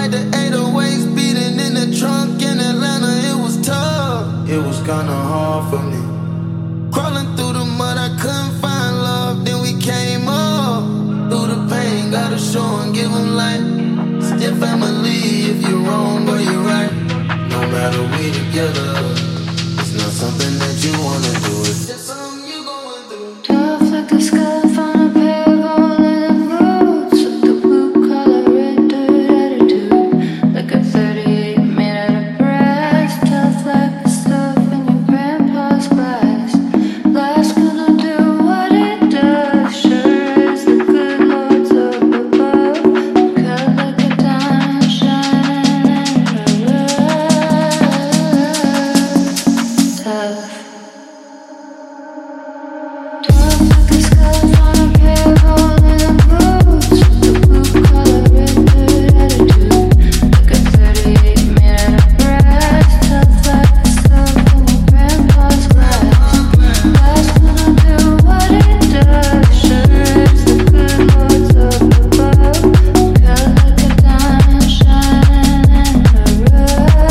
like the 808s beating in the trunk in Atlanta. It was tough. It was kinda hard for me. Crawling through the mud, I couldn't find love. Then we came up through the pain. Gotta show and give them light. Still family, if you're wrong or you're right. No matter we together, it's not something that you wanna do. It's just something you going through. Tough like the scarf on a pair of golden boots, with the blue collar red dirt attitude, like a 38 made out of brass. Tough like the stuff in your grandpa's glass. Glass gonna do what it does, sure as the good Lord's up above. Cut like a diamond shining in a rough. Tough. Tough like the scarf on a pair of golden boots, with the blue collar red dirt attitude, like a 38 made out of brass. Tough like the stuff in your grandpa's glass. Glass gonna do what it does, sure as the good Lord's up above. Cut like a diamond shining in a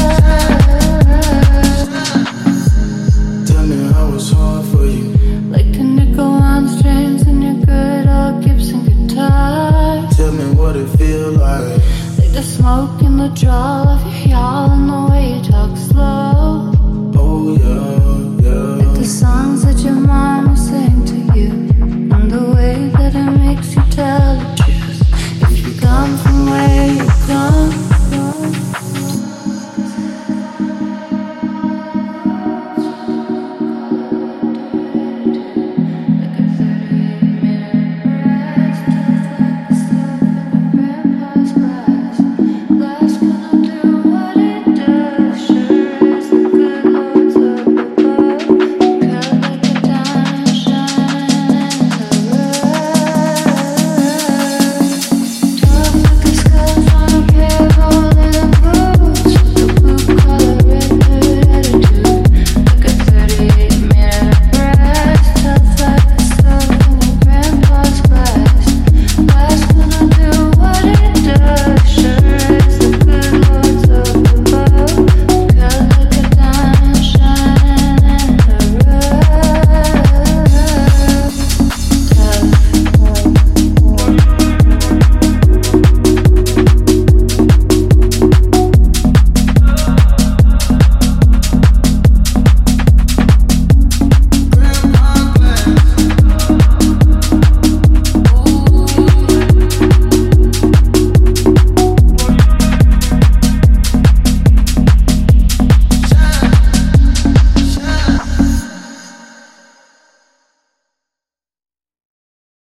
rough. Tell me how it's hard for you. Like a nickel on strings in your good old Gibson guitar. Tell me what it feel like. Like the smoke in the draw of your y'all and the way you talk slow. Oh yeah, yeah. Like the songs that your mom